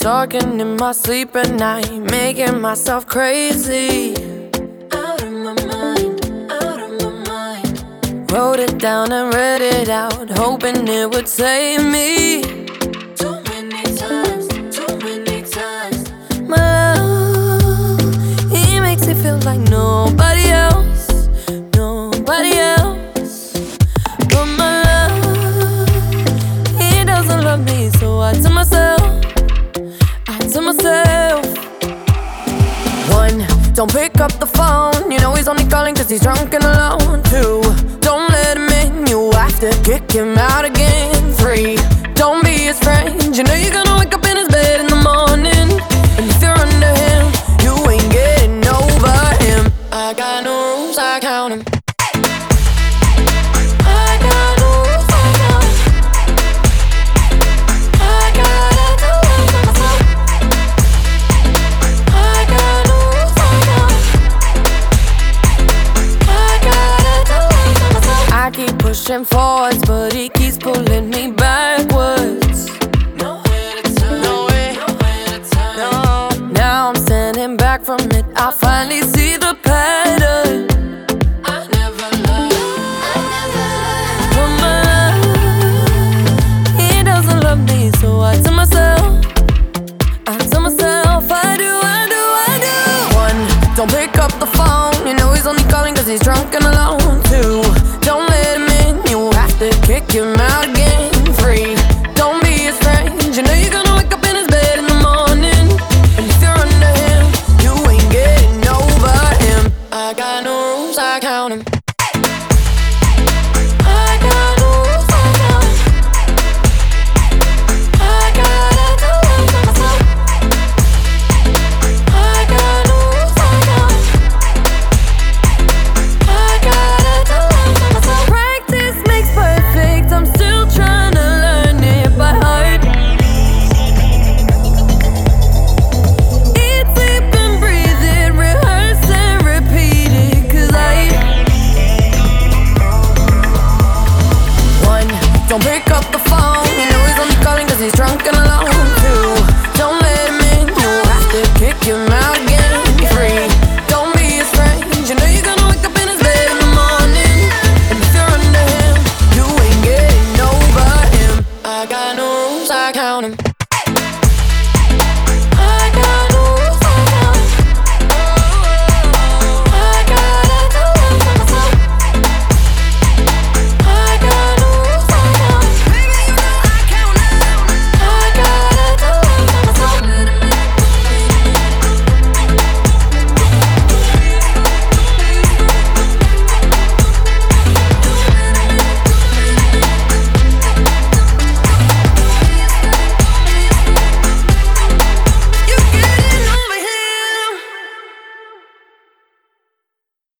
talking in my sleep at night, making myself crazy. Out of my mind, out of my mind. Wrote it down and read it out, hoping it would save me. Too many times, too many times. My love, he makes me feel like nobody else, nobody else. But my love, he doesn't love me, so I tell myself, one, don't pick up the phone, you know he's only calling cause he's drunk and alone. Two, don't let him in, you have to kick him out again. Three, don't be his friend, you know you're gonna wake up in his bed in the morning. And if you're under him, you ain't getting over him. I got no rules, I count him. Pushing forwards, but he keeps pulling me backwards. Nowhere to turn, nowhere to turn. No. Now I'm standing back from it, I finally see the pattern. I never loved, But my love, he doesn't love me, so I tell myself, I do. One, don't pick up the phone, you know he's only calling cause he's drunk and alone. Two, don't let him in, you have to kick him out again. Three, don't be his friend, you know you're gonna wake up in his bed in the morning. And if you're under him, you ain't getting over him. I got no rules, I count him.